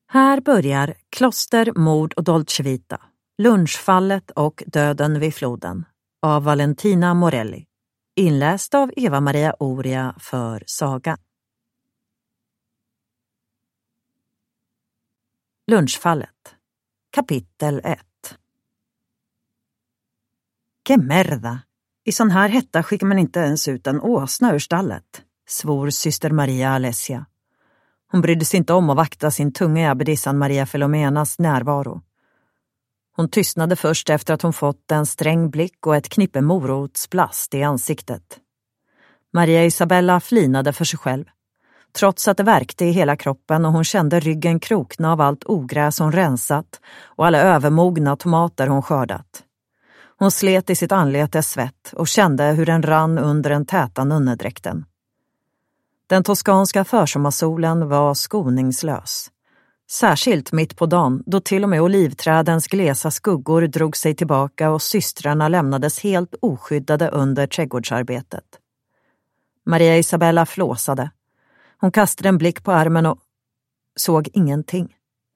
Här börjar Kloster, mord och Dolce Vita, lunchfallet och döden vid floden av Valentina Morelli. Inläst av Eva-Maria Oria för Saga. Lunchfallet. Kapitel 1. Que merda! I sån här hetta skickar man inte ens ut en åsna ur stallet, svor syster Maria Alessia. Hon brydde sig inte om att vakta sin tunga i abbedissan Maria Filomenas närvaro. Hon tystnade först efter att hon fått en sträng blick och ett knippe morotsblast i ansiktet. Maria Isabella flinade för sig själv, trots att det värkte i hela kroppen och hon kände ryggen krokna av allt ogräs hon rensat och alla övermogna tomater hon skördat. Hon slet i sitt anlete svett och kände hur den rann under den täta nunnedräkten. Den toskanska försommarsolen var skoningslös. Särskilt mitt på dagen, då till och med olivträdens glesa skuggor drog sig tillbaka och systrarna lämnades helt oskyddade under trädgårdsarbetet. Maria Isabella flåsade. Hon kastade en blick på armen och såg ingenting.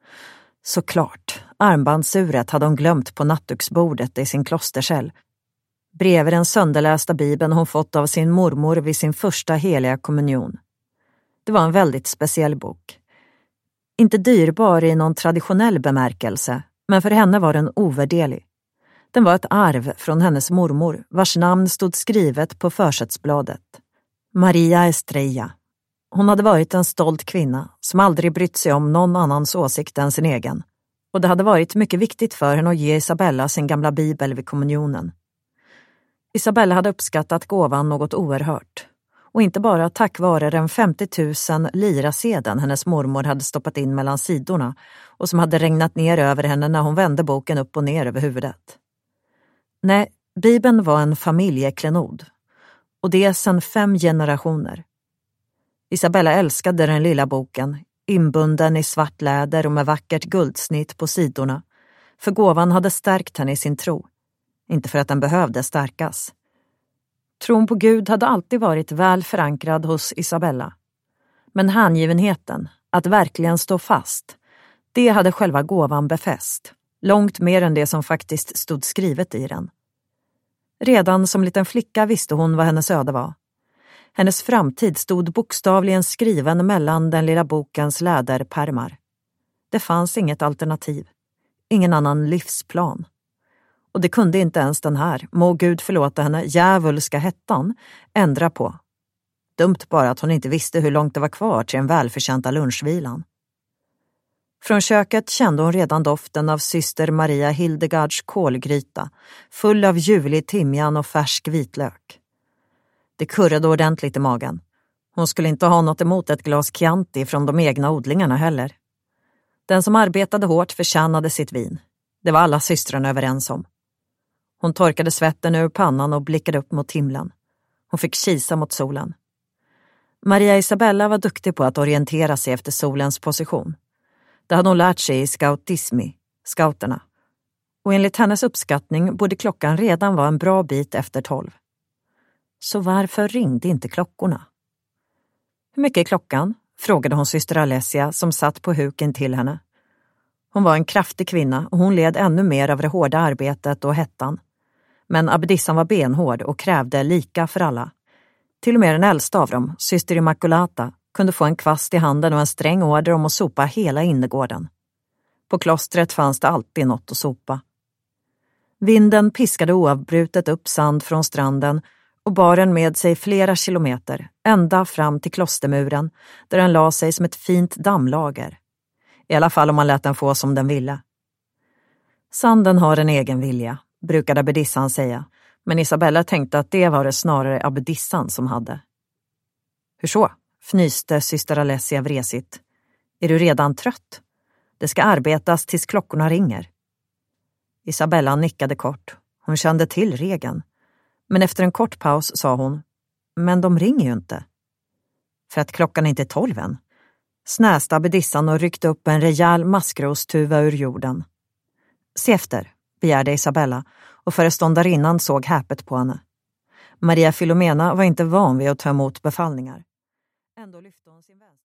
Såklart, armbandsuret hade hon glömt på nattduksbordet i sin klostercell. Bredvid den sönderlästa bibeln hon fått av sin mormor vid sin första heliga kommunion. Det var en väldigt speciell bok. Inte dyrbar i någon traditionell bemärkelse, men för henne var den ovärderlig. Den var ett arv från hennes mormor, vars namn stod skrivet på försättsbladet. Maria Estrella. Hon hade varit en stolt kvinna som aldrig brytt sig om någon annans åsikt än sin egen. Och det hade varit mycket viktigt för henne att ge Isabella sin gamla bibel vid kommunionen. Isabella hade uppskattat gåvan något oerhört. Och inte bara tack vare den 50 000 lirasedeln hennes mormor hade stoppat in mellan sidorna och som hade regnat ner över henne när hon vände boken upp och ner över huvudet. Nej, bibeln var en familjeklenod. Och det sedan 5 generationer. Isabella älskade den lilla boken, inbunden i svart läder och med vackert guldsnitt på sidorna. För gåvan hade stärkt henne i sin tro. Inte för att den behövde stärkas. Tron på Gud hade alltid varit väl förankrad hos Isabella. Men hängivenheten, att verkligen stå fast, det hade själva gåvan befäst. Långt mer än det som faktiskt stod skrivet i den. Redan som liten flicka visste hon vad hennes öde var. Hennes framtid stod bokstavligen skriven mellan den lilla bokens läderpärmar. Det fanns inget alternativ. Ingen annan livsplan. Och det kunde inte ens den här, må Gud förlåta henne, djävulska hettan, ändra på. Dumt bara att hon inte visste hur långt det var kvar till den välförtjänta lunchvilan. Från köket kände hon redan doften av syster Maria Hildegards kolgryta, full av ljuvlig timjan och färsk vitlök. Det kurrade ordentligt i magen. Hon skulle inte ha något emot ett glas Chianti från de egna odlingarna heller. Den som arbetade hårt förtjänade sitt vin. Det var alla systrarna överens om. Hon torkade svetten ur pannan och blickade upp mot himlen. Hon fick kisa mot solen. Maria Isabella var duktig på att orientera sig efter solens position. Det hade hon lärt sig i scoutismi, scouterna. Och enligt hennes uppskattning borde klockan redan vara en bra bit efter 12. Så varför ringde inte klockorna? Hur mycket är klockan? Frågade hon syster Alessia som satt på huken till henne. Hon var en kraftig kvinna och hon led ännu mer av det hårda arbetet och hettan. Men abbedissan var benhård och krävde lika för alla. Till och med den äldsta av dem, syster Immaculata, kunde få en kvast i handen och en sträng order om att sopa hela innergården. På klostret fanns det alltid något att sopa. Vinden piskade oavbrutet upp sand från stranden och bar den med sig flera kilometer, ända fram till klostermuren, där den la sig som ett fint dammlager. I alla fall om man lät den få som den ville. Sanden har en egen vilja, brukade abbedissan säga, men Isabella tänkte att det var det snarare abbedissan som hade. Hur så? Fnyste syster Alessia vresigt. Är du redan trött? Det ska arbetas tills klockorna ringer. Isabella nickade kort. Hon kände till regeln. Men efter en kort paus sa hon, men de ringer ju inte. För att klockan inte är 12 än. Snäste abbedissan och ryckte upp en rejäl maskrostuva ur jorden. Se efter, begärde Isabella och föreståndarinnan såg häpet på henne. Maria Filomena var inte van vid att ta emot befallningar. Ändå lyfte hon sin vänster.